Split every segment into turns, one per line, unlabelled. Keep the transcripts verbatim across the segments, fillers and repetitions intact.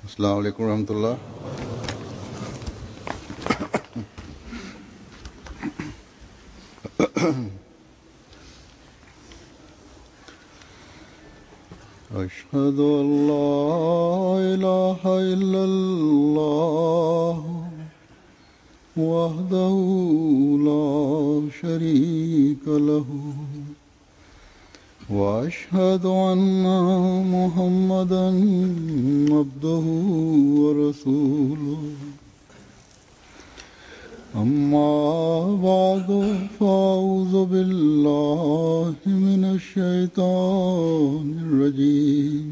अस्सलाम वालेकुम रहमतुल्लाह। अशहदु अल्ला इलाहा इल्लल्लाह वहदहु ला शरीका लहु वअशहदु अन्ना मुहम्मदन अब्दुहु व रसूलुहु अम्मा बअदु फ़अऊज़ु बिल्लाहि मिनश शैतानिर रजीम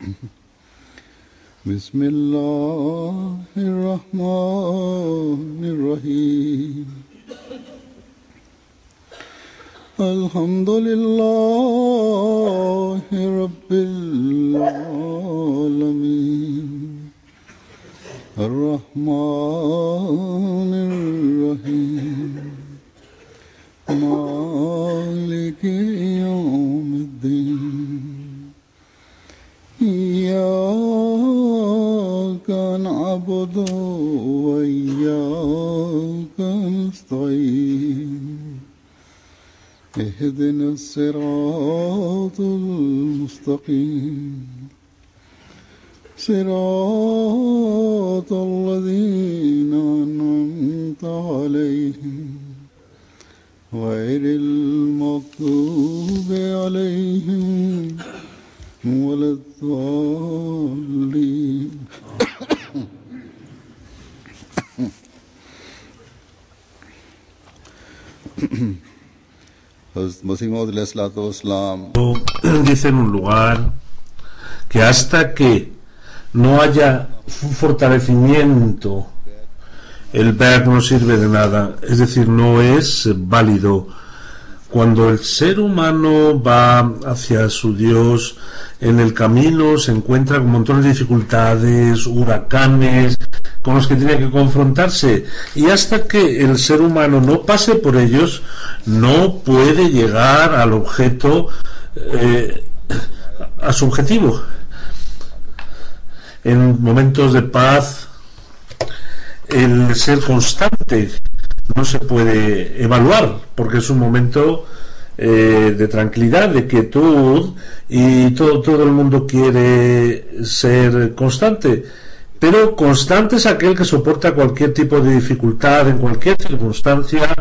बिस्मिल्लाहिर रहमानिर रहीम अल्हम्दुलिल्लाहि रब्बिल आलमीन अर्रहमानिर रहीम मालिकि यौमिद्दीन इय्याका नअबुदु व इय्याका नस्तईन اهدنا الصراط المستقيم صراط الذين أنعمت عليهم غير المغضوب عليهم ولا الضالين
Dice en un lugar que hasta que no haya un fortalecimiento, el bay'at no sirve de nada, es decir, no es válido. Cuando el ser humano va hacia su Dios, en el camino se encuentra con montones de dificultades, huracanes, con los que tiene que confrontarse, y hasta que el ser humano no pase por ellos, no puede llegar al objeto, eh, a su objetivo. En momentos de paz, el ser constante no se puede evaluar, porque es un momento eh, de tranquilidad, de quietud, y todo, todo el mundo quiere ser constante. Pero constante es aquel que soporta cualquier tipo de dificultad en cualquier circunstancia.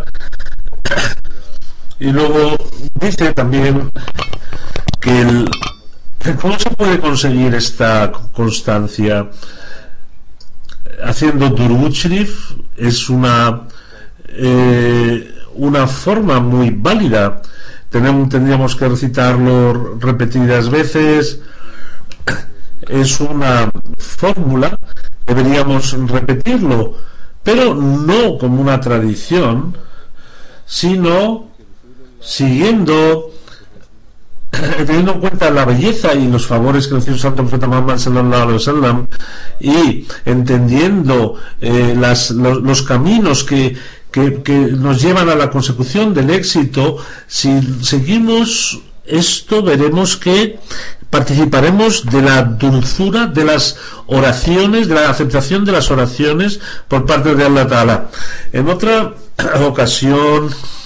Y luego dice también que el, ¿cómo se puede conseguir esta constancia? Haciendo Durud Sharif es una eh, una forma muy válida. Tenemos, tendríamos que recitarlo repetidas veces. Es una fórmula, deberíamos repetirlo, pero no como una tradición, sino siguiendo, teniendo en cuenta la belleza y los favores que recibió el Santo Profeta Muhammad sallallahu alaihi wasallam, y entendiendo eh, las, los, los caminos que, que, que nos llevan a la consecución del éxito. Si seguimos esto, veremos que participaremos de la dulzura de las oraciones, de la aceptación de las oraciones por parte de Allah Ta'ala. En otra ocasión,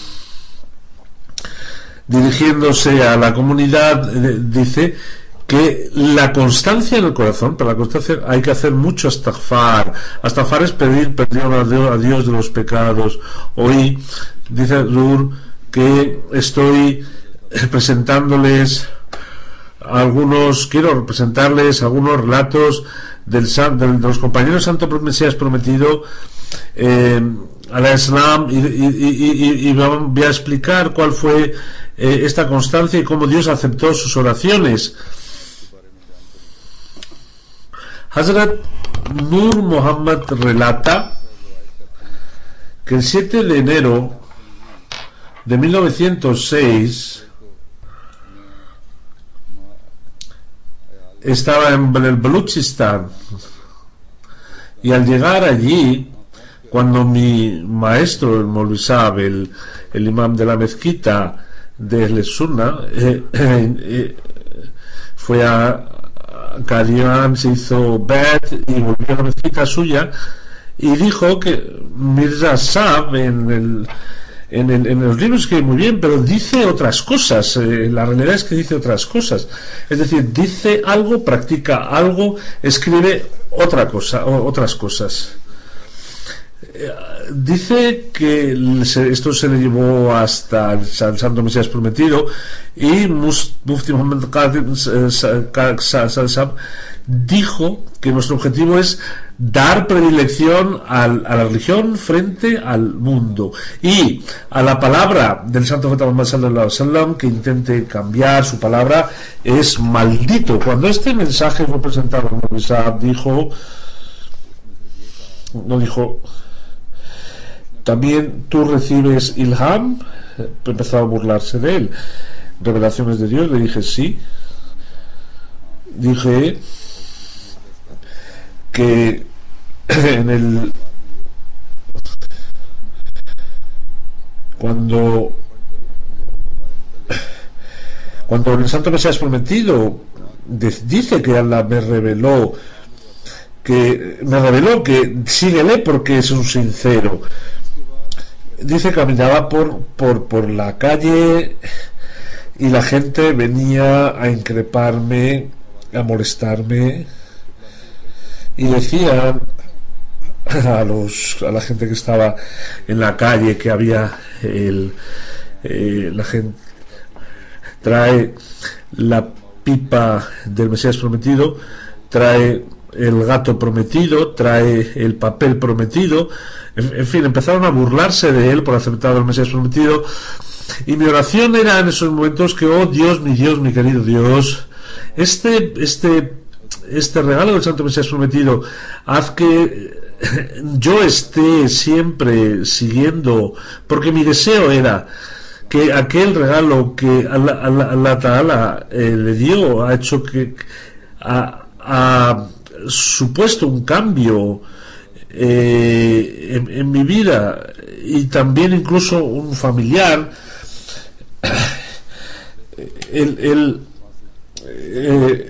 dirigiéndose a la comunidad, dice que la constancia en el corazón, para la constancia hay que hacer mucho astaghfar. Astaghfar es pedir perdón a Dios de los pecados. Hoy dice Zur que estoy presentándoles algunos, quiero presentarles algunos relatos del, del, de los compañeros Santo Mesías Prometido eh, al Islam, y, y, y, y voy a explicar cuál fue eh, esta constancia y cómo Dios aceptó sus oraciones. Hazrat Nur Muhammad relata que el siete de enero de mil novecientos seis estaba en el Baluchistán, y al llegar allí, cuando mi maestro, el Maulvi Saab, el, el imam de la mezquita de El Sunna, eh, eh, fue a, Qadian se hizo Bet y volvió a la mezquita suya y dijo que Mirza Sahib en el En, el, en los libros escribe muy bien, pero dice otras cosas. Eh, la realidad es que dice otras cosas. Es decir, dice algo, practica algo, escribe otra cosa, o, otras cosas. Eh, dice que se, esto se le llevó hasta el, el Santo Mesías Prometido, y Mufti Muhammad Qasim Sahib dijo que nuestro objetivo es dar predilección al, a la religión frente al mundo, y a la palabra del Santo Profeta Muhammad sallallahu alaihi wasallam que intente cambiar su palabra es maldito. Cuando este mensaje fue presentado, dijo no dijo también tú recibes Ilham, empezó a burlarse de él, revelaciones de Dios. Le dije sí. Dije que en el cuando cuando el Santo Mesías Prometido dice que Allah me reveló que me reveló que síguele porque es un sincero. Dice que caminaba por, por, por la calle y la gente venía a increparme, a molestarme, y decían a los a la gente que estaba en la calle que había el eh, la gente trae la pipa del Mesías Prometido, trae el gato prometido, trae el papel prometido, en, en fin, empezaron a burlarse de él por aceptar el Mesías Prometido. Y mi oración era en esos momentos que, oh Dios, mi Dios, mi querido Dios, este este este regalo del Santo Mesías Prometido, haz que yo esté siempre siguiendo, porque mi deseo era que aquel regalo que Allah, Allah, Allah Ta'ala eh, le dio ha hecho que ha, ha supuesto un cambio eh, en, en mi vida, y también incluso un familiar. el, el eh,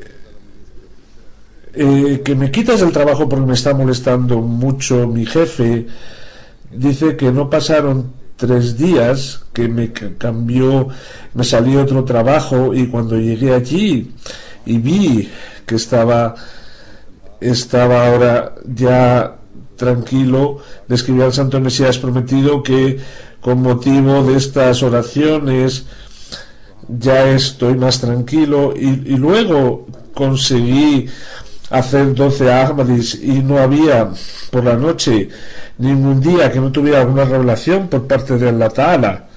Eh, que me quitas el trabajo porque me está molestando mucho mi jefe. Dice que no pasaron tres días que me cambió, me salió otro trabajo, y cuando llegué allí y vi que estaba estaba ahora ya tranquilo, le escribí al Santo Mesías Prometido que con motivo de estas oraciones ya estoy más tranquilo, y, y luego conseguí hacer doce Ahmadis, y no había por la noche ningún día que no tuviera alguna revelación por parte de Allah Ta'ala.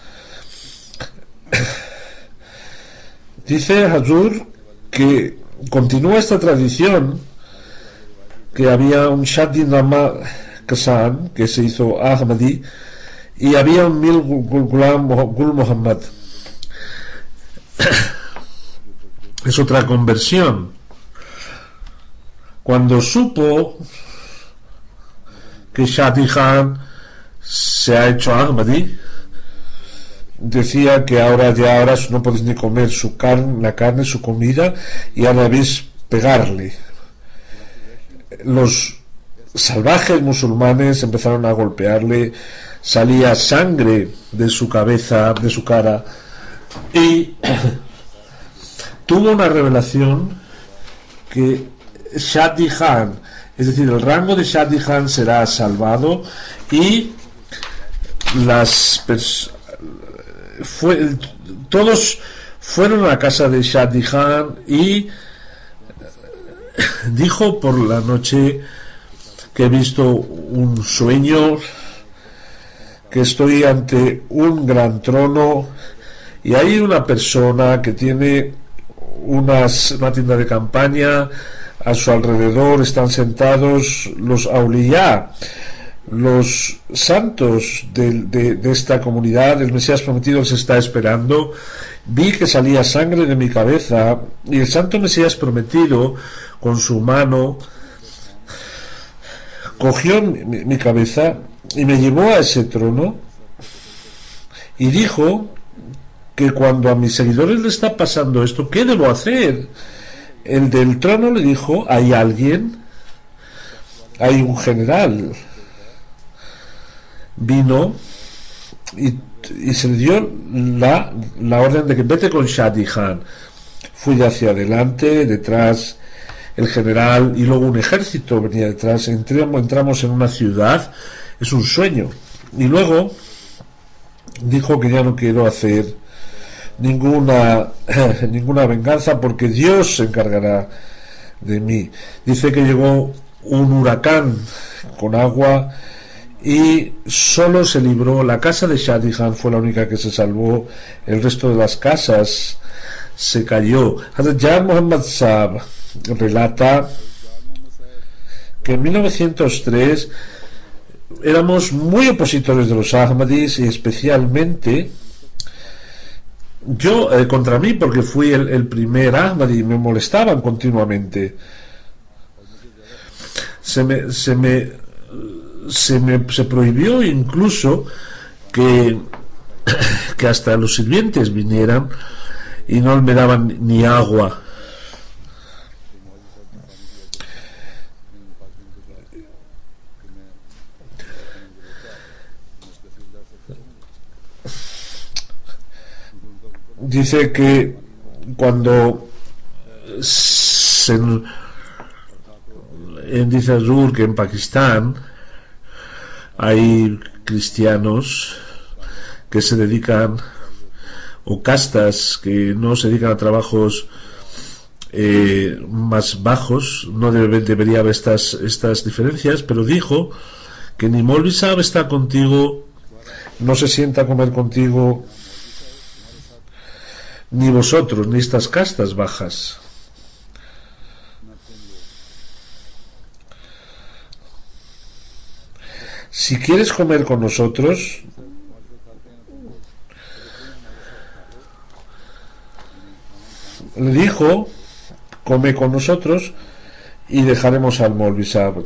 Dice Hazur que continúa esta tradición, que había un Shaddin Rama Kasan que se hizo Ahmadi, y había un Mil Gul Muhammad. Es otra conversión. Cuando supo que Shadi Khan se ha hecho Ahmadi, decía que ahora ya ahora no podéis ni comer su carne, la carne, su comida, y ahora debéis pegarle. Los salvajes musulmanes empezaron a golpearle, salía sangre de su cabeza, de su cara, y tuvo una revelación que Shadi Khan, es decir, el rango de Shadi Khan será salvado, y las pers- fue, todos fueron a la casa de Shadi Khan, y dijo por la noche que he visto un sueño, que estoy ante un gran trono y hay una persona que tiene unas, una tienda de campaña. A su alrededor están sentados los auliyá, los santos de, de, de esta comunidad. El Mesías Prometido se está esperando. Vi que salía sangre de mi cabeza, y el Santo Mesías Prometido con su mano cogió mi, mi cabeza y me llevó a ese trono, y dijo que cuando a mis seguidores le está pasando esto, ¿qué debo hacer? El del trono le dijo, hay alguien, hay un general. Vino y, y se le dio la, la orden de que vete con Shadi Khan. Fui hacia adelante, detrás el general y luego un ejército venía detrás. Entramos, entramos en una ciudad, es un sueño. Y luego dijo que ya no quiero hacer ninguna ninguna venganza porque Dios se encargará de mí. Dice que llegó un huracán con agua y solo se libró la casa de Shadi Khan, fue la única que se salvó, el resto de las casas se cayó. Hazrat Jan Muhammad Saab relata que en mil novecientos tres éramos muy opositores de los Ahmadis y especialmente yo eh, contra mí porque fui el, el primer Ahmadi y me molestaban continuamente. Se me se me se me se prohibió incluso que que hasta los sirvientes vinieran y no me daban ni agua. Dice que cuando se, en, dice Azur que en Pakistán hay cristianos que se dedican, o castas que no se dedican a trabajos eh, más bajos, no debe, debería haber estas, estas diferencias, pero dijo que ni Molvi Saab está contigo, no se sienta a comer contigo, ni vosotros, ni estas castas bajas. Si quieres comer con nosotros, le dijo, come con nosotros y dejaremos al Molvi Saab.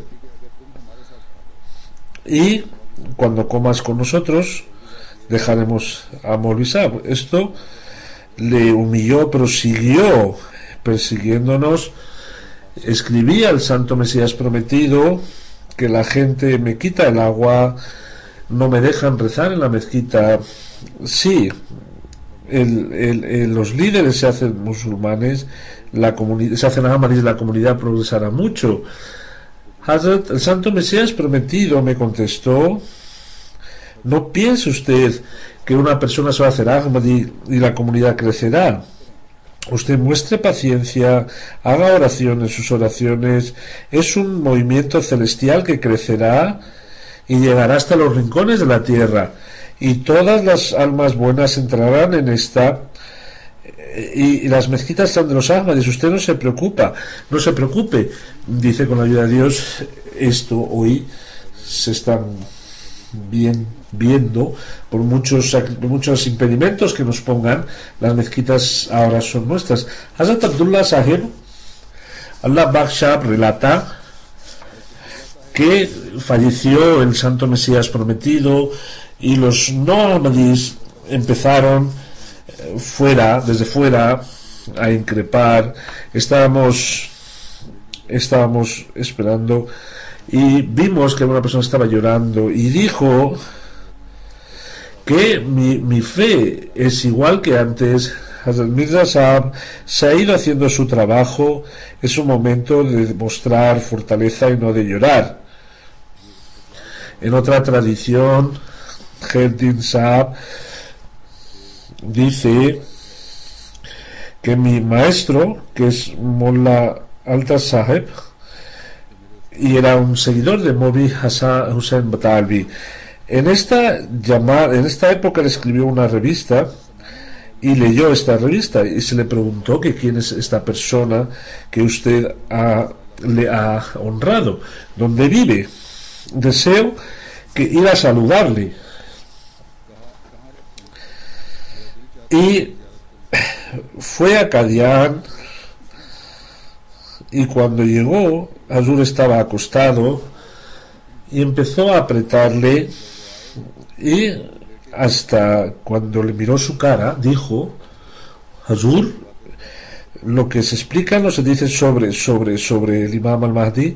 Y cuando comas con nosotros, dejaremos a Molvi Saab. Esto le humilló, pero siguió persiguiéndonos. Escribía al Santo Mesías Prometido que la gente me quita el agua, no me dejan rezar en la mezquita. Sí, el, el, el, los líderes se hacen musulmanes, la comunidad se hacen ahmadis, la comunidad progresará mucho. Hazrat, el Santo Mesías Prometido me contestó, no piense usted que una persona se va a hacer ahmadi y la comunidad crecerá. Usted muestre paciencia, haga oraciones, sus oraciones es un movimiento celestial que crecerá y llegará hasta los rincones de la tierra y todas las almas buenas entrarán en esta y, y las mezquitas están de los ahmadis. Usted no se preocupa, no se preocupe, dice con la ayuda de Dios. Esto hoy se están bien viendo por muchos muchos impedimentos que nos pongan. Las mezquitas ahora son nuestras. Hazrat Abdullah Sahib Allah Bakhshab relata que falleció el Santo Mesías Prometido y los no ahmadis empezaron fuera, desde fuera, a increpar. Estábamos estábamos esperando y vimos que una persona estaba llorando y dijo que mi, mi fe es igual que antes. Hazrat Mirza Saab se ha ido haciendo su trabajo, es un momento de demostrar fortaleza y no de llorar. En otra tradición, Khairuddin Saab dice que mi maestro, que es Mullah Alta Sahib, y era un seguidor de Molvi Hassan Hussain Batalvi, en esta llamada, en esta época le escribió una revista y leyó esta revista y se le preguntó que quién es esta persona que usted ha, le ha honrado, dónde vive. Deseo que ir a saludarle. Y fue a Qadian y cuando llegó, Azur estaba acostado y empezó a apretarle y hasta cuando le miró su cara dijo, Azur, lo que se explica, lo se dice sobre, sobre, sobre el Imam al-Mahdi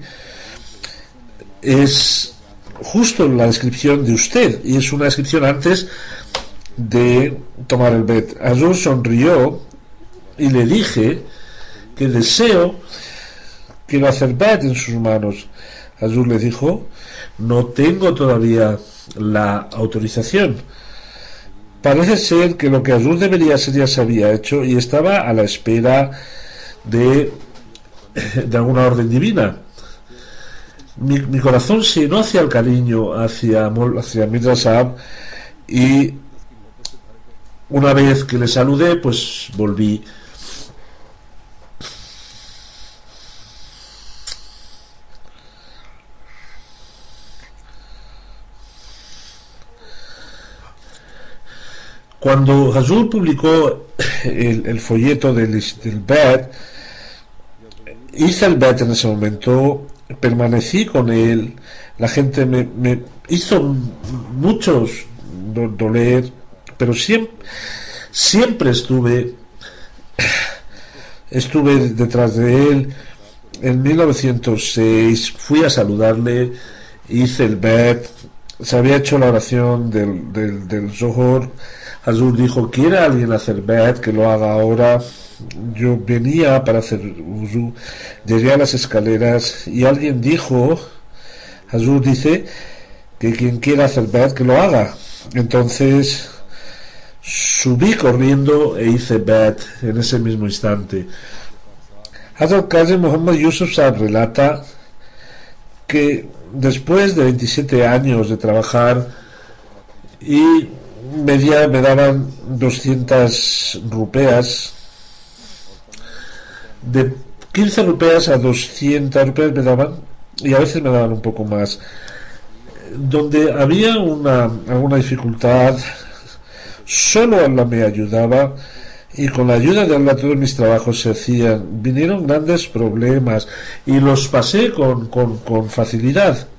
es justo la descripción de usted, y es una descripción antes de tomar el bet. Hazur sonrió y le dije que deseo, quiero hacer bet en sus manos. Hazur le dijo, no tengo todavía la autorización. Parece ser que lo que Hazur debería hacer ya se había hecho y estaba a la espera de, de alguna orden divina. Mi, mi corazón se llenó hacia el cariño hacia, hacia Mirza Sahab, y una vez que le saludé, pues volví. Cuando Hazur publicó el, el folleto del, del bet, hice el bet en ese momento, permanecí con él, la gente me, me hizo muchos do, doler, pero siempre, siempre estuve, estuve detrás de él. En mil novecientos seis fui a saludarle, hice el bet, se había hecho la oración del, del, del Zohor. Hazur dijo, ¿quiere alguien hacer bet? Que lo haga ahora. Yo venía para hacer wuzu, llegué a las escaleras y alguien dijo, Hazur dice, que quien quiera hacer bet, que lo haga. Entonces subí corriendo e hice bet en ese mismo instante. Hazrat Qazi Muhammad Yusuf Saab relata que después de veintisiete años de trabajar y me, dia, me daban doscientas rupeas, de quince rupeas a doscientas rupeas me daban, y a veces me daban un poco más. Donde había una alguna dificultad, solo Allah me ayudaba, y con la ayuda de Allah todos mis trabajos se hacían. Vinieron grandes problemas y los pasé con, con, con facilidad.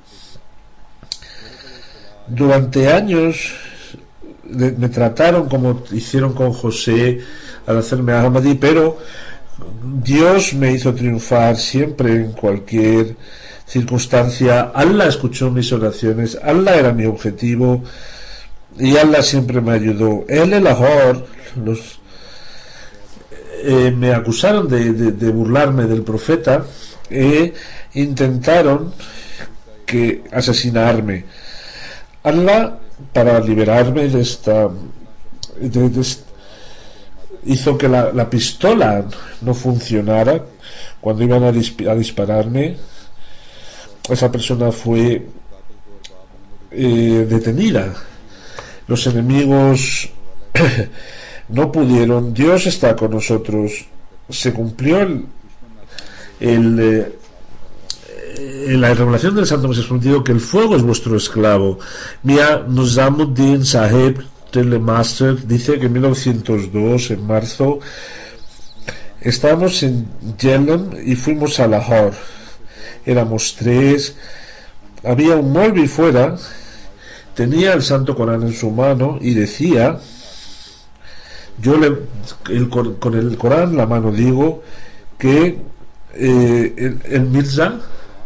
Durante años me trataron como hicieron con José al hacerme Ahmadi, pero Dios me hizo triunfar siempre en cualquier circunstancia. Allah escuchó mis oraciones, Allah era mi objetivo y Allah siempre me ayudó. Él, el Lahore, los eh, me acusaron de, de, de burlarme del profeta e intentaron que asesinarme. Allah, para liberarme de esta, de, de esta hizo que la, la pistola no funcionara cuando iban a, disp- a dispararme. Esa persona fue eh, detenida. Los enemigos no pudieron. Dios está con nosotros. Se cumplió el, el eh, en la revelación del Santo Mesías prometido que el fuego es vuestro esclavo. Mia Nizamuddin Saheb Telemaster dice que en mil novecientos dos, en marzo, estábamos en Jhelum y fuimos a Lahore. Éramos tres, había un Molvi fuera, tenía el Santo Corán en su mano y decía, yo le, el, con el Corán en la mano digo que eh, el, el Mirza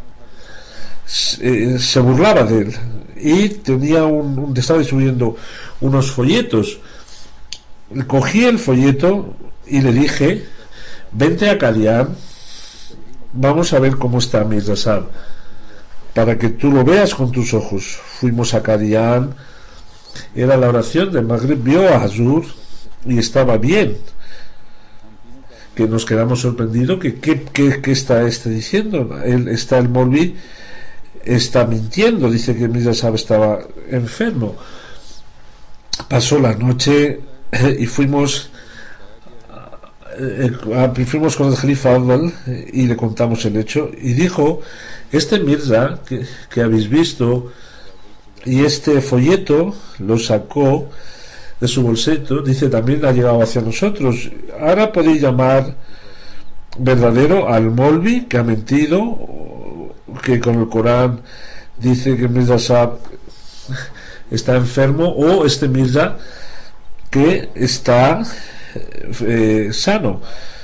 se, se burlaba de él y tenía un, un estaba distribuyendo unos folletos. Cogí el folleto y le dije, vente a Qadian, vamos a ver cómo está Mirza Sahab, para que tú lo veas con tus ojos. Fuimos a Qadian, era la oración de Maghrib, vio a Hazur y estaba bien, que nos quedamos sorprendidos, que qué que, que está este diciendo. Él está el Molvi está mintiendo, dice que Mirza Sahab estaba enfermo. Pasó la noche y fuimos eh, fuimos con el Jalifa Adval y le contamos el hecho y dijo, este Mirza que, que habéis visto y este folleto lo sacó de su bolsillo, dice, también ha llegado hacia nosotros. Ahora podéis llamar verdadero al Molvi que ha mentido, que con el Corán dice que Mirza Sahab está enfermo, o este Mirza que está eh, sano.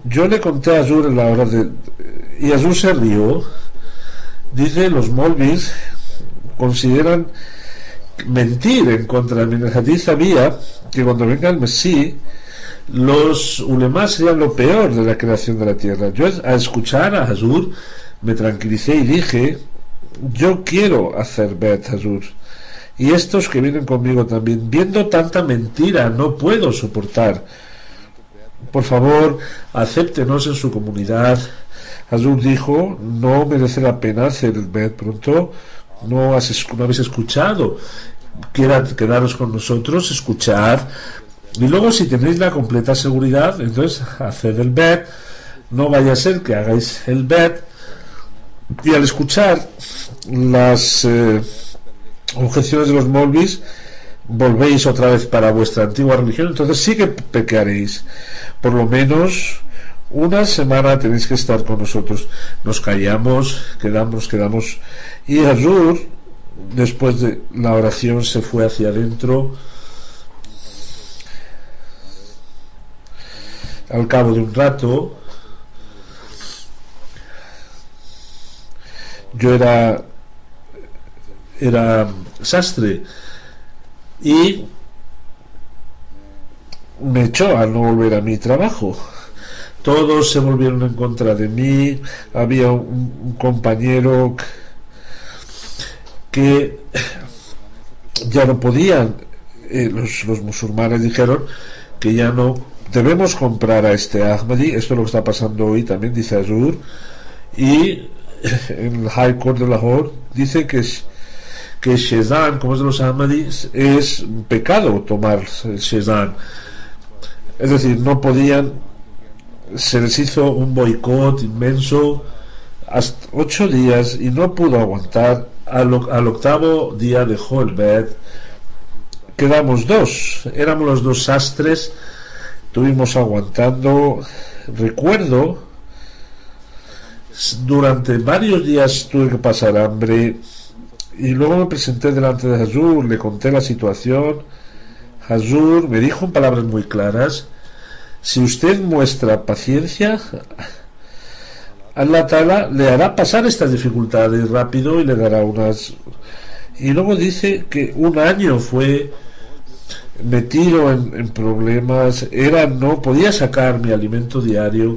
Yo le conté a Azur en la hora de... y Azur se rió. Dice, los Molvis consideran mentir en contra de el hadith. Había que cuando venga el Mesías, los ulemas serían lo peor de la creación de la tierra. Yo, a escuchar a Azur, me tranquilicé y dije, yo quiero hacer Bet Azur, y estos que vienen conmigo también, viendo tanta mentira, no puedo soportar. Por favor, acéptenos en su comunidad. Azur dijo, no merece la pena hacer el Bet pronto, no, has, no habéis escuchado, quieran quedaros con nosotros, escuchad, y luego si tenéis la completa seguridad, entonces haced el Bet. No vaya a ser que hagáis el Bet y al escuchar las eh, objeciones de los Molvis volvéis otra vez para vuestra antigua religión, entonces sí que pecaréis. Por lo menos una semana tenéis que estar con nosotros. Nos callamos, quedamos, quedamos, y Azur, después de la oración, se fue hacia adentro. Al cabo de un rato, yo era era sastre y me echó al no volver a mi trabajo. Todos se volvieron en contra de mí. Había un, un compañero que ya no podían, eh, los, los musulmanes dijeron que ya no debemos comprar a este Ahmadi. Esto es lo que está pasando hoy también, dice Azur, y en el High Court de Lahore dice que que Shezan, como es de los Ahmadis, es un pecado tomar el Shezan. Es decir, no podían, se les hizo un boicot inmenso hasta ocho días y no pudo aguantar. Al, al octavo día dejó el Bet. Quedamos dos, éramos los dos sastres, estuvimos aguantando. Recuerdo, durante varios días tuve que pasar hambre, y luego me presenté delante de Hazur, le conté la situación. Hazur me dijo en palabras muy claras, si usted muestra paciencia, Allah Ta'ala le hará pasar estas dificultades rápido y le dará unas... Y luego dice que un año fue metido en, en problemas, era no podía sacar mi alimento diario,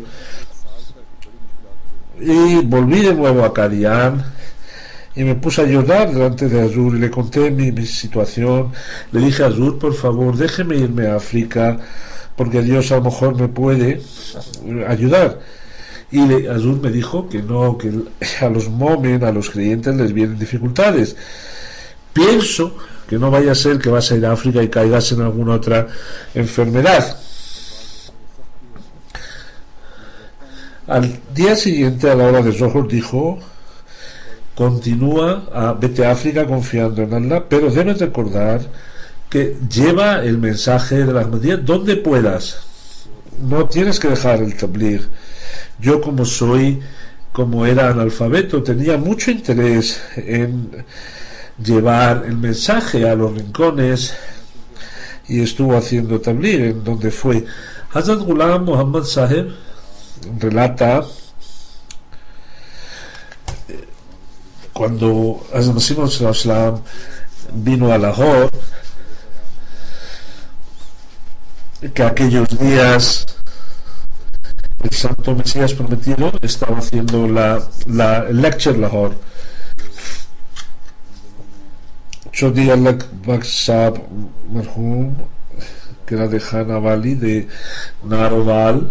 y volví de nuevo a Qadian y me puse a llorar delante de Azur y le conté mi, mi situación. Le dije a Azur, por favor, déjeme irme a África, porque Dios a lo mejor me puede ayudar. Y le, Azur me dijo que no, que a los momen, a los creyentes les vienen dificultades. Pienso que no vaya a ser que vas a ir a África y caigas en alguna otra enfermedad. Al día siguiente, a la hora de Zohor, dijo, continúa, a, vete a África confiando en Allah, pero debes recordar que lleva el mensaje de la Ahmadiyya donde puedas, no tienes que dejar el tabligh. Yo, como soy, como era analfabeto, tenía mucho interés en llevar el mensaje a los rincones y estuvo haciendo tabligh en donde fue. Hazrat Ghulam Muhammad Sahib relata, cuando Hazrat Masih Maud vino a Lahore, que aquellos días el Santo Mesías Prometido estaba haciendo la, la lecture Lahore. Chodi Alak Baksab Marhum, que era de Hana Valley, de Naroval,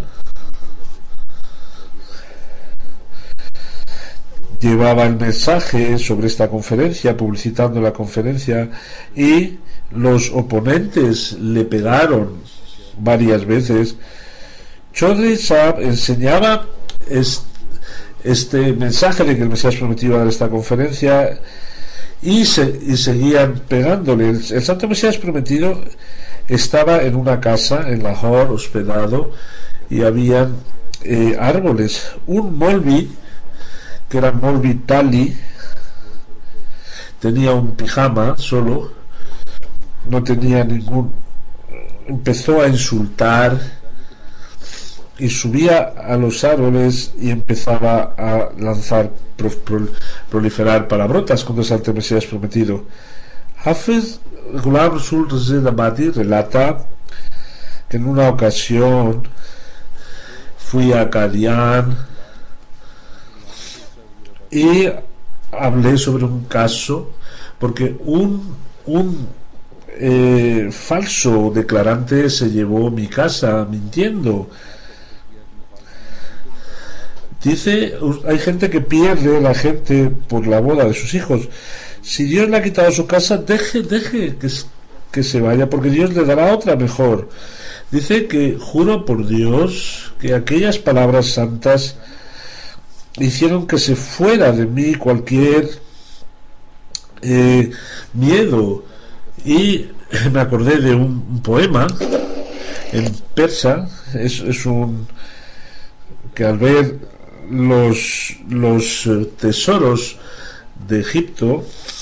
llevaba el mensaje sobre esta conferencia, publicitando la conferencia, y los oponentes le pegaron varias veces. Chaudhry Sahib enseñaba este, este mensaje de que el Mesías prometido dar esta conferencia, y, se, y seguían pegándole. El, el Santo Mesías Prometido estaba en una casa en Lahore, hospedado, y habían eh, árboles. Un Molvi, que era Molvi Tali, tenía un pijama solo, no tenía ningún, empezó a insultar y subía a los árboles y empezaba a lanzar, pro, pro, proliferar palabrotas contra el Santo Mesías prometido. Hafiz Ghulam Rasul Raza Ahmadi relata que en una ocasión fui a Qadian y hablé sobre un caso porque un, un eh, falso declarante se llevó mi casa mintiendo. Dice, hay gente que pierde a la gente por la boda de sus hijos. Si Dios le ha quitado su casa, deje, deje que, que se vaya, porque Dios le dará otra mejor. Dice que juro por Dios que aquellas palabras santas hicieron que se fuera de mí cualquier eh, miedo. Y me acordé de un, un poema en persa, es, es un que al ver los los tesoros de Egipto,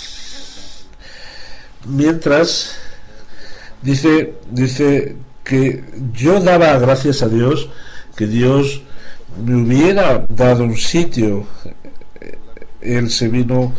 mientras dice dice que yo daba gracias a Dios que Dios me hubiera dado un sitio. Él se vino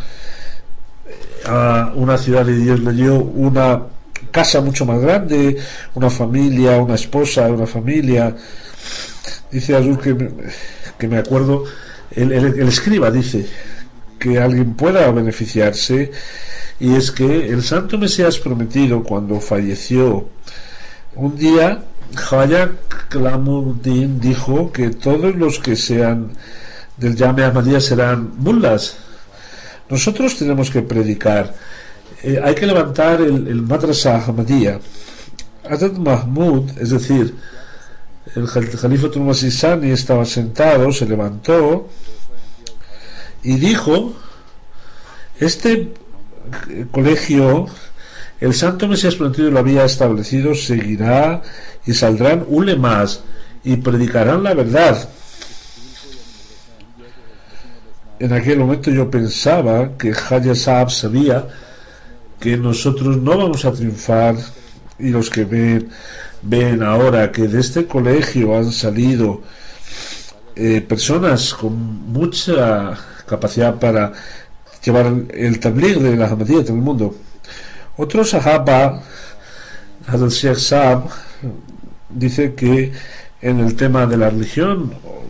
a una ciudad y Dios le dio una casa mucho más grande, una familia, una esposa, una familia. Dice Azul que me, que me acuerdo, el, el, el escriba dice que alguien pueda beneficiarse, y es que el Santo Mesías prometido, cuando falleció, un día Khwaja Kalamuddin dijo que todos los que sean del Jame Ahmadiyya serán mullas. Nosotros tenemos que predicar, eh, hay que levantar el, el Madrasa Ahmadiyya. Hazrat Mahmud, es decir, el Jalifatul Masih Sani, estaba sentado, se levantó y dijo: este colegio, el Santo Mesías prometido lo había establecido, seguirá y saldrán ulemas y predicarán la verdad. En aquel momento yo pensaba que Khwaja Sahib sabía que nosotros no vamos a triunfar, y los que ven ven ahora que de este colegio han salido eh, personas con mucha capacidad para llevar el tabligh de la Ahmadiyya en el mundo. Otro sahaba, Hazrat Sheikh Saab, dice que en el tema de la religión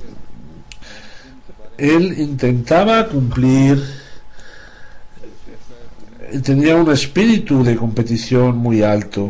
él intentaba cumplir, tenía un espíritu de competición muy alto,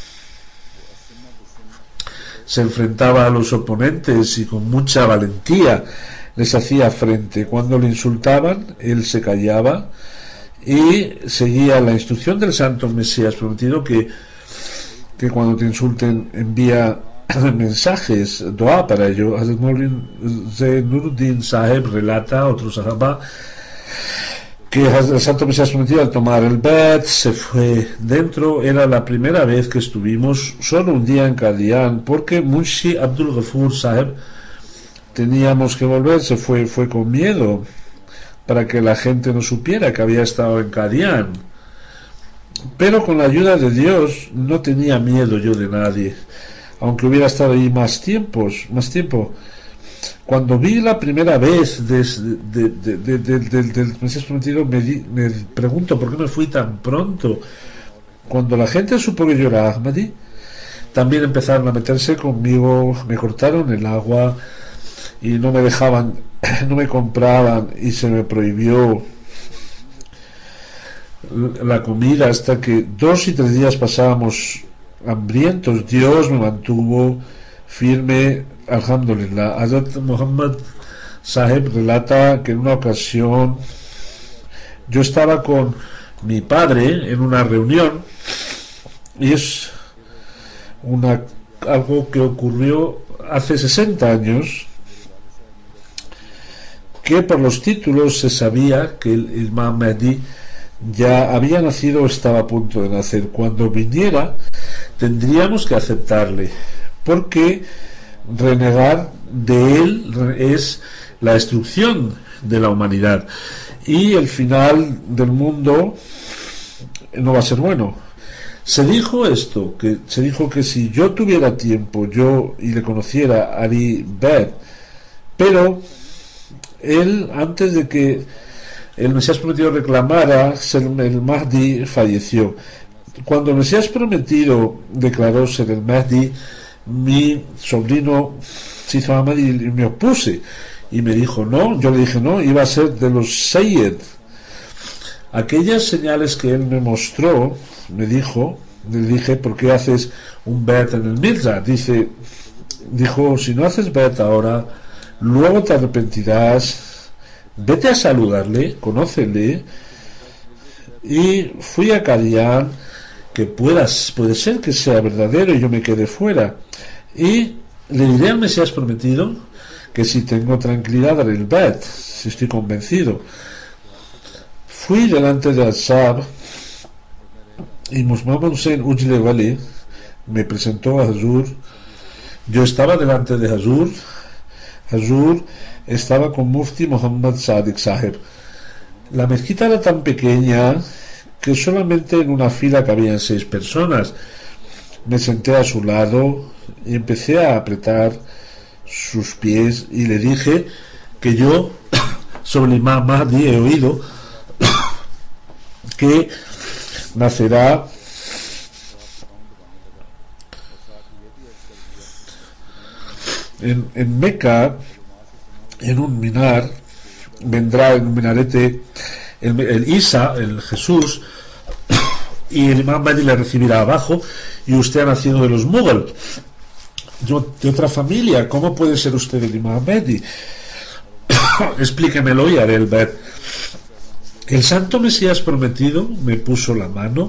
se enfrentaba a los oponentes y con mucha valentía les hacía frente. Cuando le insultaban, él se callaba y seguía la instrucción del Santo Mesías prometido, que, que cuando te insulten envía mensajes, dua para ello. Hazrat Nuruddin Sahib relata, otro sahaba, que el Santo Mesías prometido, al tomar el bet, se fue dentro. Era la primera vez que estuvimos solo un día en Qadian, porque Munshi Abdul Ghafur Sahib teníamos que volver, se fue, fue con miedo, para que la gente no supiera que había estado en Qadian. Pero con la ayuda de Dios no tenía miedo yo de nadie, aunque hubiera estado ahí más tiempos, más tiempo. Cuando vi la primera vez del de, de, de, de, de, de, Mesías prometido, me, di, me pregunto por qué me fui tan pronto. Cuando la gente supo que yo era Ahmadi, también empezaron a meterse conmigo, me cortaron el agua y no me dejaban, no me compraban, y se me prohibió la comida hasta que dos y tres días pasábamos hambrientos. Dios me mantuvo firme, alhamdulillah. Hazrat Muhammad Sahib relata que en una ocasión yo estaba con mi padre en una reunión, y es una algo que ocurrió hace sesenta años, que por los títulos se sabía que el Imam Mahdi ya había nacido o estaba a punto de nacer. Cuando viniera tendríamos que aceptarle, porque renegar de él es la destrucción de la humanidad, y el final del mundo no va a ser bueno. Se dijo esto, que se dijo que si yo tuviera tiempo, yo y le conociera, haría ver, pero él, antes de que el Mesías prometido reclamara ser el Mahdi, falleció. Cuando el Mesías prometido declaró ser el Mahdi, mi sobrino se hizo Ahmadi y me opuse y me dijo no, yo le dije no, iba a ser de los Sayyid. Aquellas señales que él me mostró, me dijo, le dije, ¿por qué haces un bet en el Mirza? Dice, dijo, si no haces bet ahora, luego te arrepentirás, vete a saludarle, conócele. Y fui a Qadian, que puedas, puede ser que sea verdadero y yo me quede fuera. Y le diré al Mesías prometido que si tengo tranquilidad haré el bet, si estoy convencido. Fui delante de Al-Sab y Muhammad Hussein Ujle Wali me presentó a Hazur. Yo estaba delante de Hazur. Hazur estaba con Mufti Muhammad Sadiq Saheb. La mezquita era tan pequeña que solamente en una fila cabían seis personas. Me senté a su lado y empecé a apretar sus pies y le dije que yo sobre el Imam Mahdi he oído que nacerá en, en Meca, en un minar, vendrá en un minarete el, el Isa, el Jesús, y el Imam Mahdi le recibirá abajo, y usted ha nacido de los Mughal, yo de otra familia, ¿cómo puede ser usted el Imam Mahdi? Explíquemelo y haré el ver. El santo Mesías prometido me puso la mano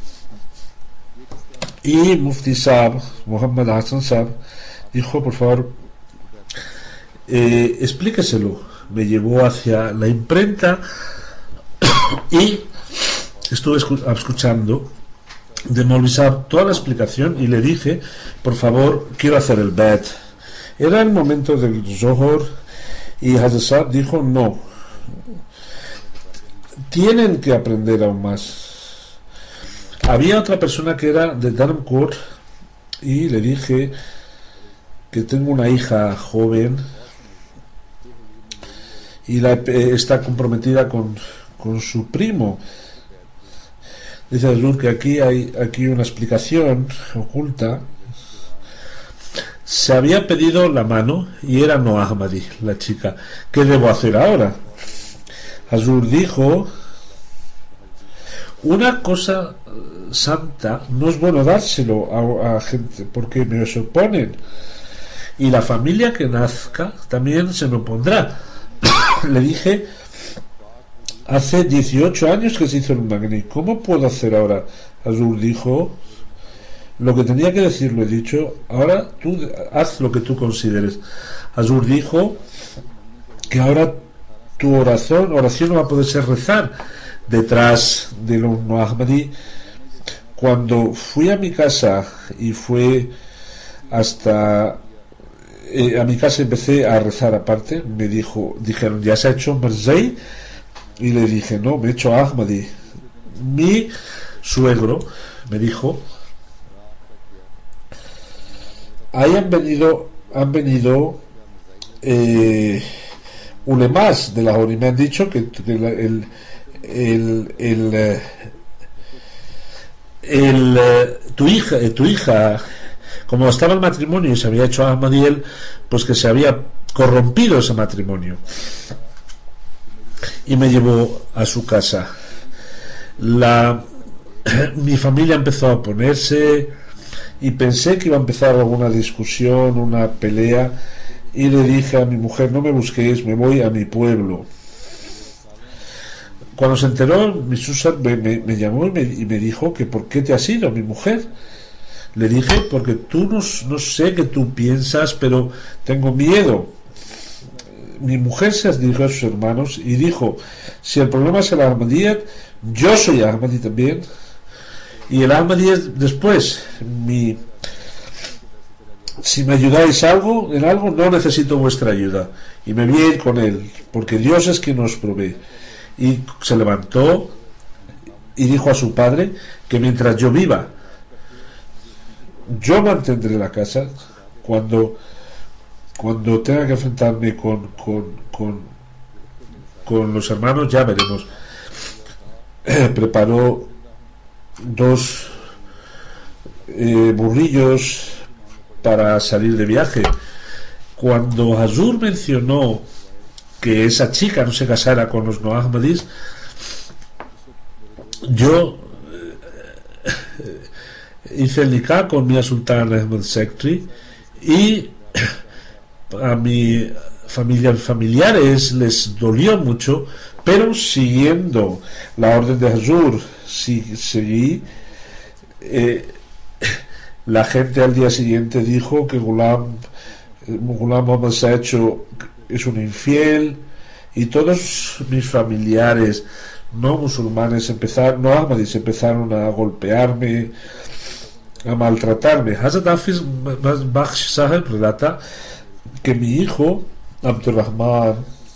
y Mufti Saab, Muhammad Hassan Saab, dijo, por favor, eh, explíqueselo. Me llevó hacia la imprenta y estuve escuchando de Maulvi Saab toda la explicación y le dije, por favor, quiero hacer el bet. Era el momento del Zohor y Hassan Saab dijo, no, tienen que aprender aún más. Había otra persona que era de Dharmkot y le dije que tengo una hija joven y la, eh, está comprometida con, con su primo. Dice Azur que aquí hay aquí una explicación oculta. Se había pedido la mano y era no Ahmadi, la chica. ¿Qué debo hacer ahora? Azur dijo, una cosa santa no es bueno dárselo a, a gente porque me se oponen, y la familia que nazca también se me opondrá. Le dije, hace dieciocho años que se hizo el Magni, ¿cómo puedo hacer ahora? Azur dijo, lo que tenía que decir lo he dicho, ahora tú haz lo que tú consideres. Azur dijo que ahora tu oración, oración no va a poder ser rezar detrás del Umm Ahmadi. Cuando fui a mi casa y fue hasta eh, a mi casa empecé a rezar aparte, me dijo, dijeron, ¿ya se ha hecho Merzei? Y le dije, no, me he hecho Ahmadi. Mi suegro me dijo, ahí han venido han venido eh, ulemas de Lahore y me han dicho que, que el el el, el, el, el tu hija tu hija como estaba el matrimonio y se había hecho Ahmadiel, pues que se había corrompido ese matrimonio, y me llevó a su casa. La mi familia empezó a oponerse y pensé que iba a empezar alguna discusión, una pelea, y le dije a mi mujer, no me busquéis, me voy a mi pueblo. Cuando se enteró, mi Susar me, me, me llamó y me, y me dijo que por qué te has ido, mi mujer. Le dije, porque tú no, no sé qué tú piensas, pero tengo miedo. Mi mujer se dirigió a sus hermanos y dijo, si el problema es el Ahmadiyya, yo soy Ahmadi también, y el Ahmadiyya después, mi, si me ayudáis algo, en algo, no necesito vuestra ayuda, y me voy a ir con él, porque Dios es quien nos provee. Y se levantó y dijo a su padre que mientras yo viva yo mantendré la casa. Cuando cuando tenga que enfrentarme con con, con, con los hermanos, ya veremos. Eh, preparó dos eh, burrillos para salir de viaje. Cuando Hazur mencionó que esa chica no se casara con los no Ahmadis, yo eh, hice el nikah con mi sultán Ahmed Secretary, y a mi familia, familiares les dolió mucho, pero siguiendo la orden de Hazur, si, seguí. Eh, la gente al día siguiente dijo que Ghulam Ghulam Muhammad se ha hecho, es un infiel, y todos mis familiares no musulmanes empezaron, no ahmadis, empezaron a golpearme, a maltratarme. Hazrat Hafiz Bakhsh Sahib relata que mi hijo Abdurrahman,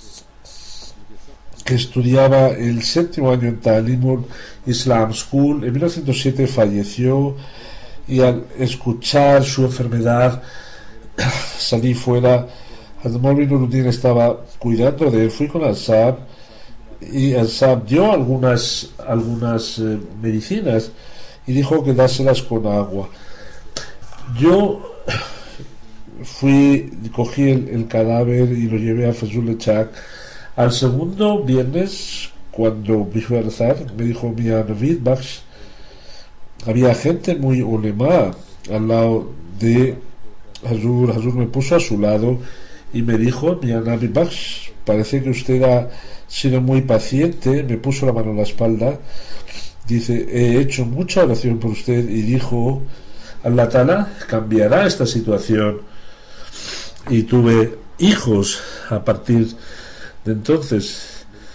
que estudiaba el séptimo año en Talimul Islam School, en mil novecientos siete falleció, y al escuchar su enfermedad salí fuera. Hazrat Nuruddin estaba cuidando de él. Fui con Al-Saab, y Al-Saab dio algunas algunas eh, medicinas y dijo que dárselas con agua. Yo fui, cogí el, el cadáver y lo llevé a Fazul Chak. Al segundo viernes, cuando vi a rezar, me dijo mi Navid Bakhsh, había gente muy ulema al lado de Hazur. Hazur me puso a su lado y me dijo: mi Navid Bakhsh, parece que usted ha sido muy paciente. Me puso la mano en la espalda, dice: he hecho mucha oración por usted, y dijo: Allah Ta'ala cambiará esta situación. Y tuve hijos a partir de entonces.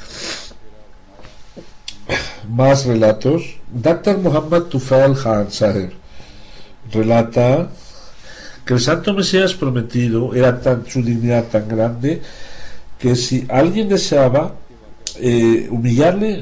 Más relatos. doctor Muhammad Tufail Khan Sahib relata que el Santo Mesías prometido era tan, su dignidad tan grande, que si alguien deseaba eh, humillarle,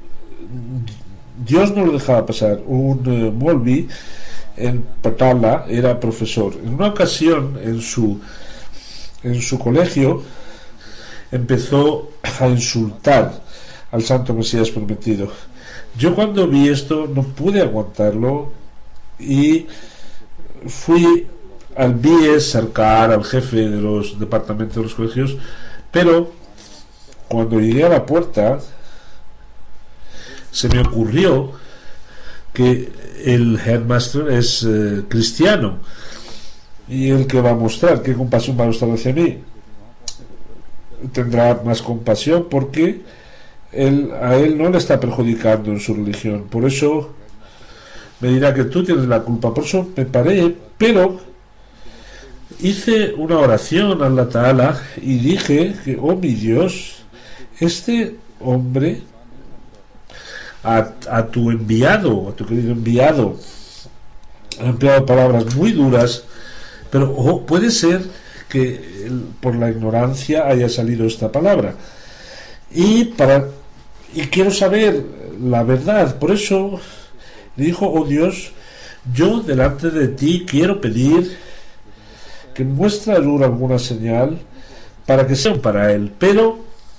Dios no lo dejaba pasar. Un eh, Molvi en Patala era profesor. En una ocasión en su en su colegio empezó a insultar al Santo Mesías prometido. Yo, cuando vi esto, no pude aguantarlo y fui al B I E S Sarkar, al jefe de los departamentos de los colegios, pero cuando llegué a la puerta se me ocurrió que el headmaster es eh, cristiano, y el que va a mostrar qué compasión va a mostrar hacia mí tendrá más compasión, porque él, a él no le está perjudicando en su religión. Por eso me dirá que tú tienes la culpa. Por eso me paré, pero hice una oración a Allah Ta'ala y dije que, oh mi Dios, este hombre, a, a tu enviado, a tu querido enviado, ha empleado palabras muy duras, pero oh, puede ser que por la ignorancia haya salido esta palabra, y para y quiero saber la verdad. Por eso le dijo: oh Dios, yo delante de ti quiero pedir que muestre a Nur alguna señal para que sea para él, pero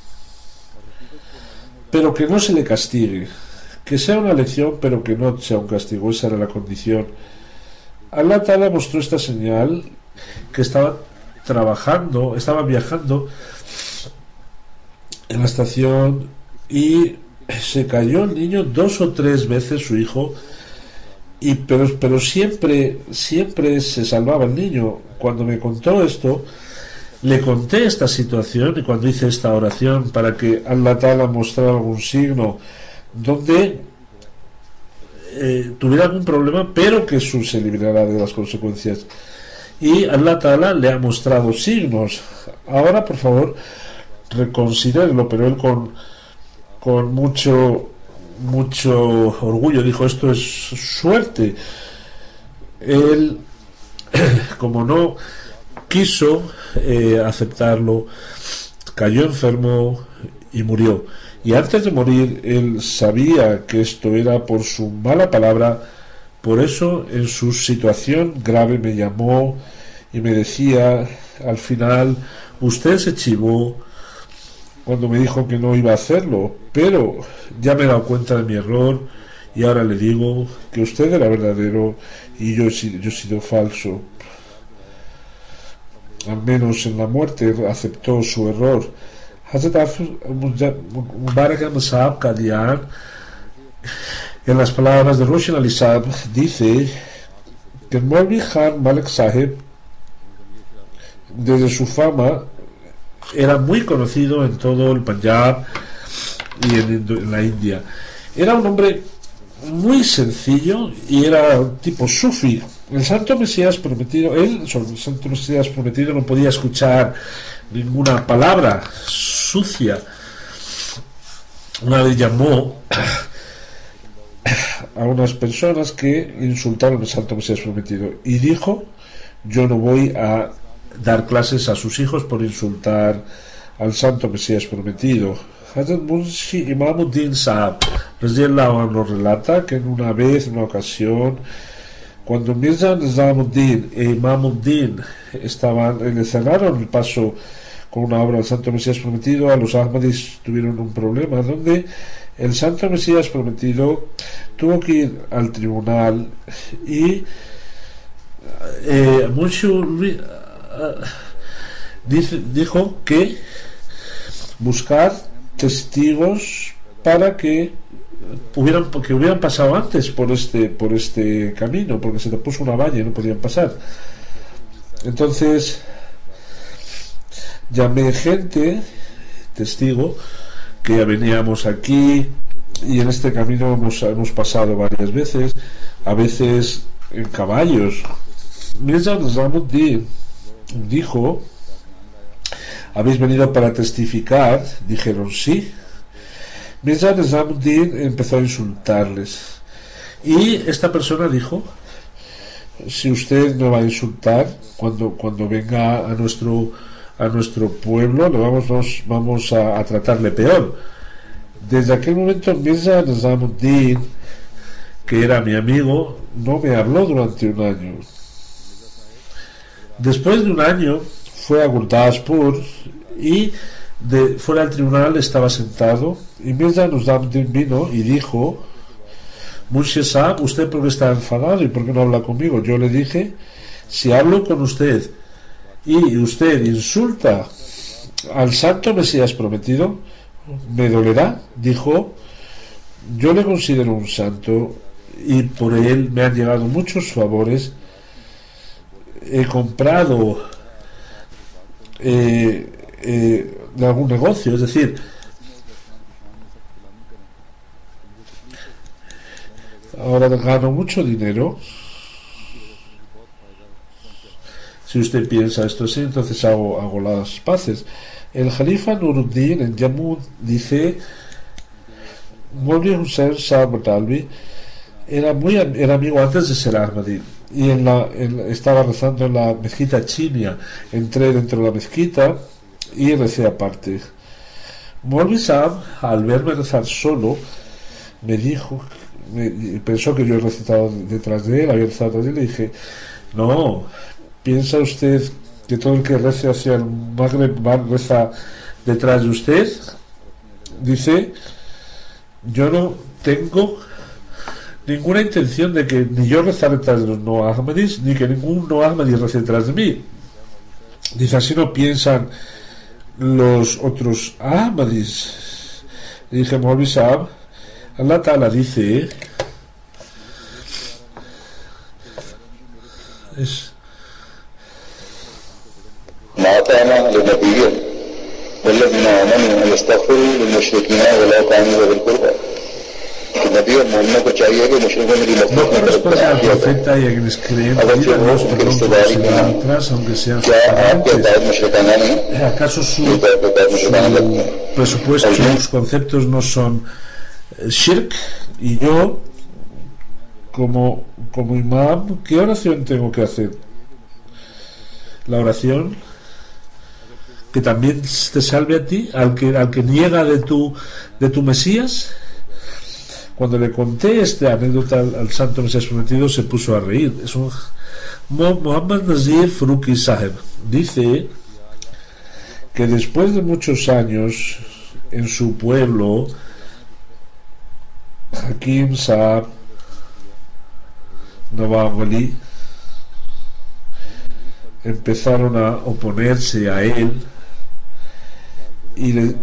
pero que no se le castigue, que sea una lección, pero que no sea un castigo. Esa era la condición. Allah Ta'ala mostró esta señal, que estaba trabajando, estaba viajando en la estación y se cayó el niño dos o tres veces, su hijo, y pero, pero siempre siempre se salvaba el niño. Cuando me contó esto, le conté esta situación, y cuando hice esta oración para que Allah Ta'ala mostrara algún signo donde eh, tuviera algún problema, pero que su se librara de las consecuencias, y Allah Ta'ala le ha mostrado signos. Ahora, por favor, reconsidérelo. Pero él con con mucho mucho orgullo dijo: esto es suerte. Él, como no quiso eh, aceptarlo, cayó enfermo y murió. Y antes de morir, él sabía que esto era por su mala palabra Por eso, en su situación grave, me llamó y me decía, al final, usted se chivó cuando me dijo que no iba a hacerlo, pero ya me he dado cuenta de mi error y ahora le digo que usted era verdadero y yo he sido, yo he sido falso. Al menos en la muerte aceptó su error. Hazrat Mubarak Ahmad Sahab Qadian, en las palabras de Roshan Ali Sahab, dice que el Maulvi Khan Malik Sahib, desde su fama, era muy conocido en todo el Punjab y en, en la India. Era un hombre muy sencillo y era tipo sufi. El santo Mesías prometido, él, el santo Mesías prometido, no podía escuchar ninguna palabra sucia. Una vez llamó a unas personas que insultaron al santo Mesías prometido y dijo: yo no voy a dar clases a sus hijos por insultar al santo Mesías prometido. Hazrat Munshi Imamuddin Sahab nos relata que en una vez, en una ocasión, cuando Mirza Nizamuddin e Imamuddin estaban, le cerraron el paso con una obra del santo Mesías prometido, a los Ahmadis tuvieron un problema donde el santo Mesías prometido tuvo que ir al tribunal y eh, Munshi uh, dice, dijo que buscar testigos para que hubieran, que hubieran pasado antes por este por este camino, porque se le puso una valla y no podían pasar. Entonces llamé gente, testigo, que veníamos aquí y en este camino hemos, hemos pasado varias veces, a veces en caballos. Mirza Nizamuddin dijo: ¿habéis venido para testificar? Dijeron sí. Mirza Nizamuddin empezó a insultarles y esta persona dijo: si usted me va a insultar cuando, cuando venga a nuestro a nuestro pueblo, le vamos, nos, vamos a, a tratarle peor. Desde aquel momento Mirza Nizamuddin, que era mi amigo, no me habló durante un año. Después de un año fue a Gurdaspur y de, fuera del tribunal estaba sentado y Mirza Nizamuddin vino y dijo: Munshi Sahab, ¿usted por qué está enfadado y por qué no habla conmigo? Yo le dije: si hablo con usted y usted insulta al santo Mesías prometido, me dolerá. Dijo: yo le considero un santo y por él me han llegado muchos favores. He comprado eh, eh, de algún negocio, es decir, ahora gano mucho dinero. Si usted piensa esto así, entonces hago, hago las paces. El Jalifa Nuruddin en Jammu dice: Maulvi Hussain Shah Batalvi era muy era amigo antes de ser Ahmadi y en la, en, estaba rezando en la mezquita chinia. Entré dentro de la mezquita y recé aparte. Maulvi Sahab, al verme rezar solo, me dijo, me, pensó que yo he recitado detrás de él, había rezado detrás de él, y le dije: no, ¿piensa usted que todo el que rece hacia el Magreb reza detrás de usted? Dice: yo no tengo ninguna intención de que ni yo rezar detrás de los no Ahmadis, ni que ningún no Ahmadi rece detrás de mí. Dice: así no piensan los otros Ahmadis. Le dije: Maulvi Sahab, Allah Ta'ala dice, es
والذين آمنوا أن يستغفروا للمشركين ولو كانوا ذوي القربى. Que Nabi और मोमिनों को चाहिए कि मुशरिकों की मदद
no corresponde al profeta y a quienes creen pedir a Dios perdón por los idólatras, aunque sean sus parientes. ¿Acaso su, su presupuesto, sus conceptos no son shirk? Y yo, como, como imam, ¿qué oración tengo que hacer? La oración que también te salve a ti, al que, al que niega de tu, de tu Mesías. cuando le conté esta anécdota al, al santo Mesías prometido, se puso a reír. Es un Muhammad Nazir Faruqi Saheb dice que después de muchos años en su pueblo, Hakim Saab Nawab Wali empezaron a oponerse a él y, le,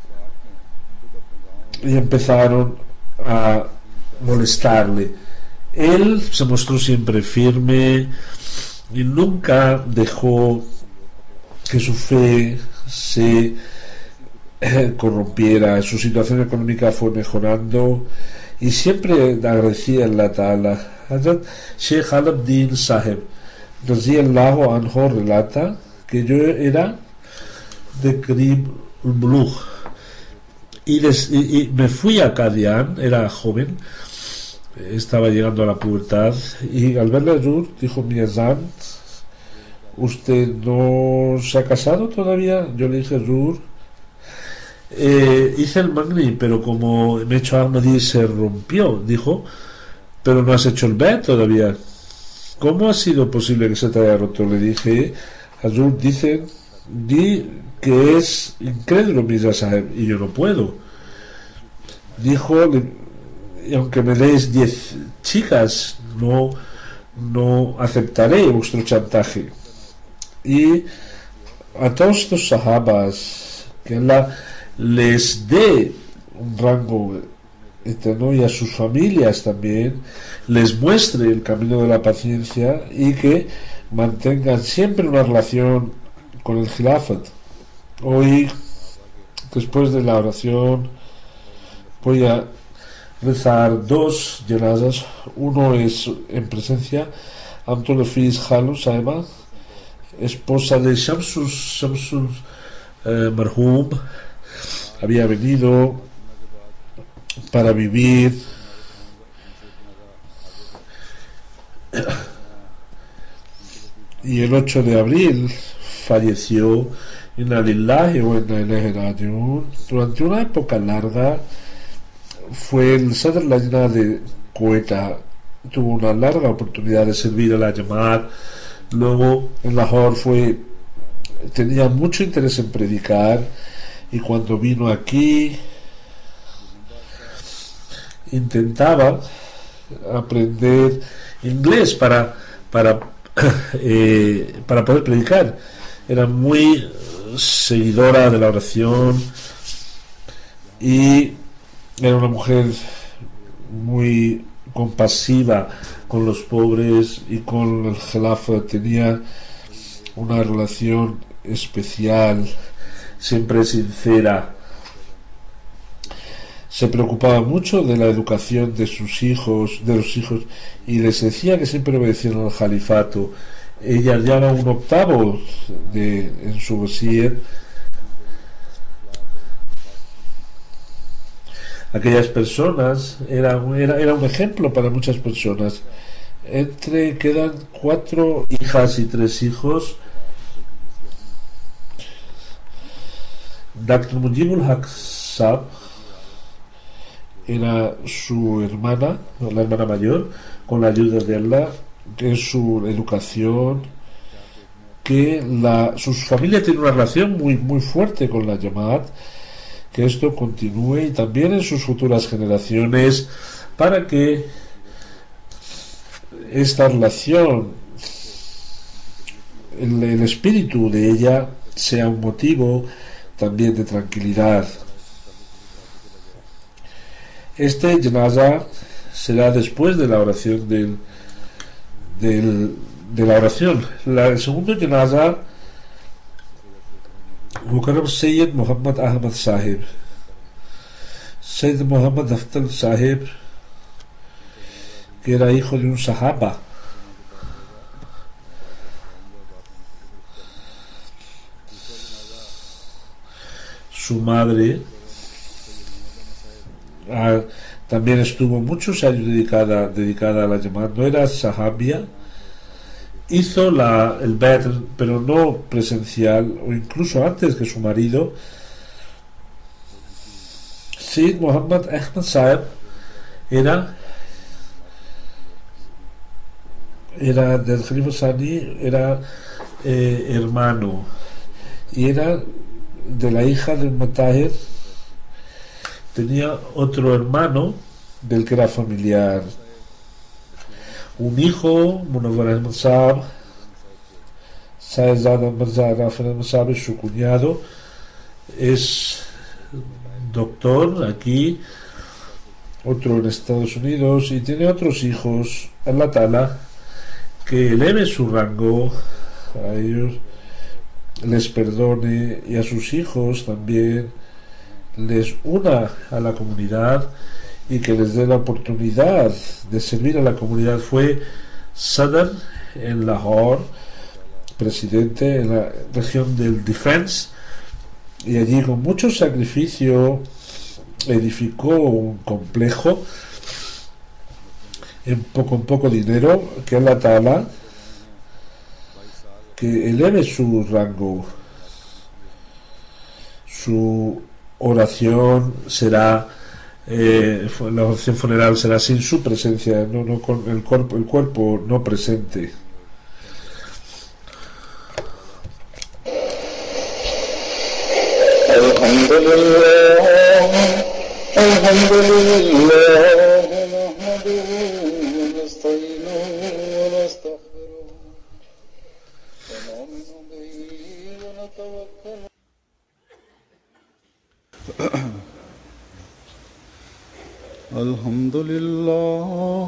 y empezaron a molestarle. Él se mostró siempre firme y nunca dejó que su fe se eh, corrompiera. Su situación económica fue mejorando y siempre agradecía en la Ta'ala. Hazrat Sheikh Al-Abdin Saheb Radiyallahu Anhu relata que yo era de Qarib al-Bulugh y, les, y, y me fui a Qadian, era joven, estaba llegando a la pubertad, y al verle a Zur dijo: mi azán, ¿usted no se ha casado todavía? Yo le dije: Zur, eh, hice el Maghrib, pero como me he hecho Ahmadi se rompió. Dijo: pero no has hecho el Bet todavía. ¿Cómo ha sido posible que se te haya roto? Le dije: Hazur dice di que es incrédulo Mirza Saheb y yo no puedo. Dijo: y aunque me deis diez chicas, no no aceptaré vuestro chantaje. Y a todos estos sahabas, que Allah les dé un rango eterno, y a sus familias también les muestre el camino de la paciencia y que mantengan siempre una relación con el Khilafat. Hoy, después de la oración, voy a rezar dos janazas. Uno es en presencia Amtul Fiz Halu Saeba, esposa de Shamsus Shamsus eh, Marhum. Había venido para vivir y el ocho de abril falleció. Inna lillahi wa inna ilayhi raji'un. Durante una época larga fue el Sadr Lajna de Quetta, tuvo una larga oportunidad de servir a la Jamaat. Luego en Lahore fue tenía mucho interés en predicar, y cuando vino aquí intentaba aprender inglés para para eh, para poder predicar. Era muy seguidora de la oración y era una mujer muy compasiva con los pobres y con el Khilafa. Tenía una relación especial, siempre sincera. Se preocupaba mucho de la educación de sus hijos, de los hijos, y les decía que siempre obedecieran al califato. Ella ya era un octavo de, en su wasiyat. Aquellas personas era, era, era un ejemplo para muchas personas. Entre quedan cuatro hijas y tres hijos. doctor Mujibul Haq Saab era su hermana, la hermana mayor, con la ayuda de Allah, en su educación, que la, su familia tiene una relación muy, muy fuerte con la Jamaat, que esto continúe y también en sus futuras generaciones, para que esta relación, el, el espíritu de ella sea un motivo también de tranquilidad. Este janaza será después de la oración del, del de la oración. La, el segundo janaza, Mukarram Sayyid Muhammad Ahmad Sahib. Sayyid Muhammad Daftar Sahib, que era hijo de un sahaba. Su madre ah, también estuvo muchos años dedicada, dedicada a la Jamaat. No era sahabia, hizo la, el Bet, pero no presencial, o incluso antes que su marido. Sayyid Muhammad Ahmad Sahib era era del Khalifa Sani, era eh, hermano, y era de la hija del Mataher. Tenía otro hermano del que era familiar, un hijo, Munawwar Ahmad Saab, Saezad Mirza Rafet Ahmad Saab, es su cuñado, es doctor aquí, otro en Estados Unidos, y tiene otros hijos. Allah Ta'ala que eleve su rango, a ellos les perdone, y a sus hijos también les una a la comunidad y que les dé la oportunidad de servir a la comunidad. Fue Sadr en Lahore, presidente en la región del Defense, y allí con mucho sacrificio edificó un complejo en poco en poco dinero, que Allah Ta'ala que eleve su rango. Su oración será eh, la oración funeral será sin su presencia, no, no con el cuerpo, el cuerpo no presente.
Alhamdulillah, alhamdulillah, nahmaduhu wa nasta'inuhu wa nastaghfiruh, wa nu'minu bihi wa natawakkalu.
Alhamdulillah,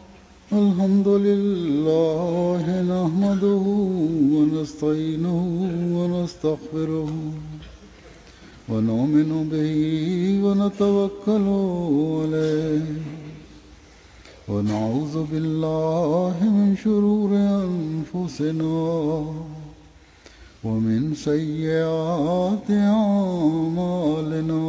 alhamdulillah, nahmaduhu wa nasta'inuhu wa nastaghfiruh, wa nu'minu bihi wa natawakkalu alayhi, wa na'udhu billahi min shururi anfusina wa min sayyiati a'malina.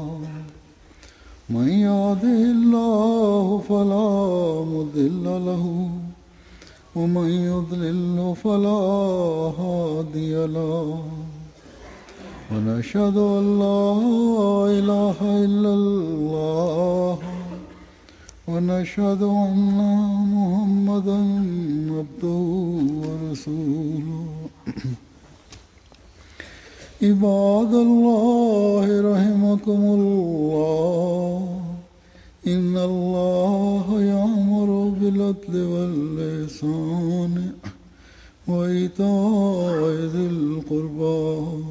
من يهده الله فلا مضل له ومن يضلل فلا هادي له ونشهد أن لا إله إلا الله ونشهد أن محمدا عبده ورسوله. عباد الله رحمكم الله إن الله يأمر بالعدل والإحسان وإيتاء ذي القربى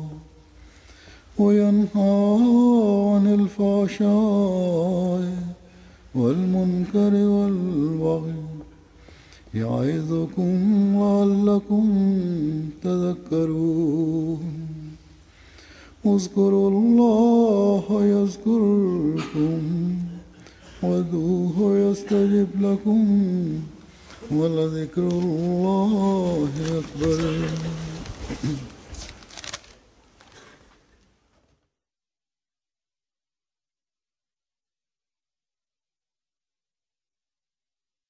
وينهى عن الفحشاء والمنكر والبغي يعظكم لعلكم تذكرون. اذكروا الله يذكركم وادعوه يستجب لكم ولذكر الله أكبر.